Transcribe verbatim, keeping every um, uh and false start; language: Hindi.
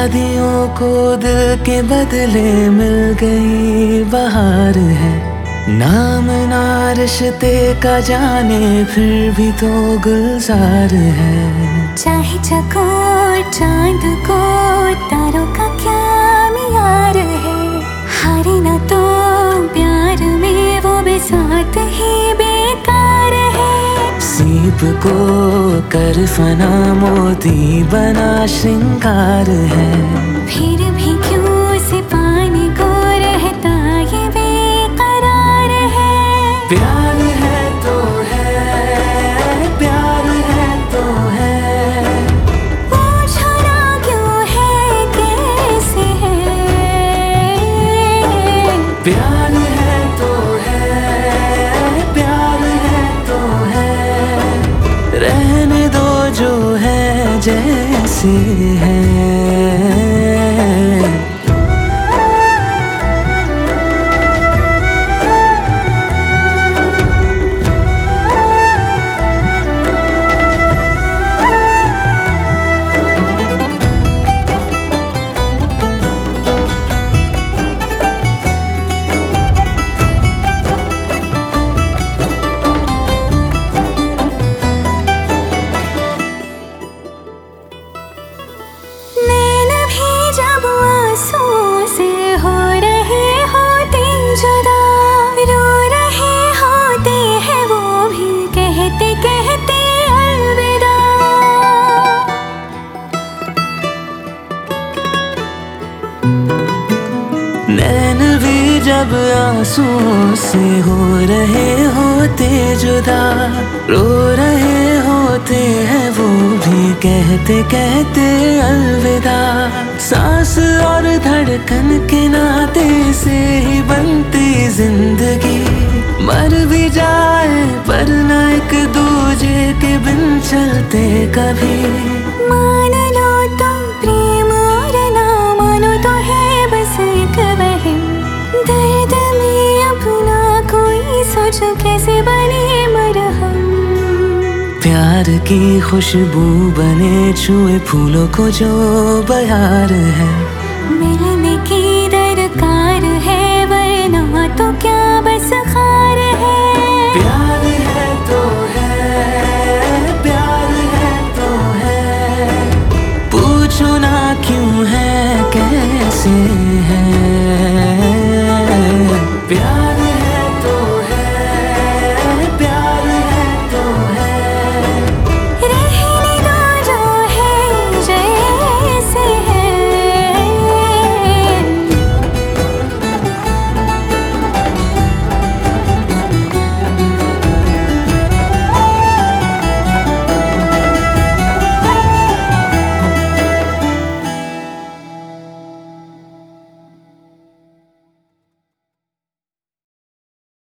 शादियों को दिल के बदले मिल गई बहार है। नाम ना रिश्ते का जाने फिर भी तो गुलजार है। चाहे चकोर चांद को तारों का क्या मियार है। हारे ना तो प्यार में वो बेसात ही बेकार है। सीप को कर फना मोती बना श्रृंगार है। फिर भी क्यों से पानी को रहता ये बेकरार है। प्यार है तो है, प्यार है तो है। पूछो ना क्यों है कैसे है। प्यार है तो है, प्यार है तो है। रहने दो जो है जैसे है। जब आंसुओं से हो रहे होते जुदा, रो रहे होते हैं वो भी कहते कहते अलविदा। नैन भी जब आंसुओं से हो रहे होते जुदा, रो रहे होते हैं वो भी कहते कहते अलविदा। सांस और धड़कन के नाते से ही बनती जिंदगी। मर भी जाए पर न एक दूजे के बिन चलते कभी। मान लो तो प्रेम और ना मानो तो है बस एक वहम। दर्द में अपना कोई सोचो कैसे बने मरहम। प्यार की खुशबू बने छुए फूलों को जो बहार है। मिलने की दरकार है वरना तो क्या बस खार है। प्यार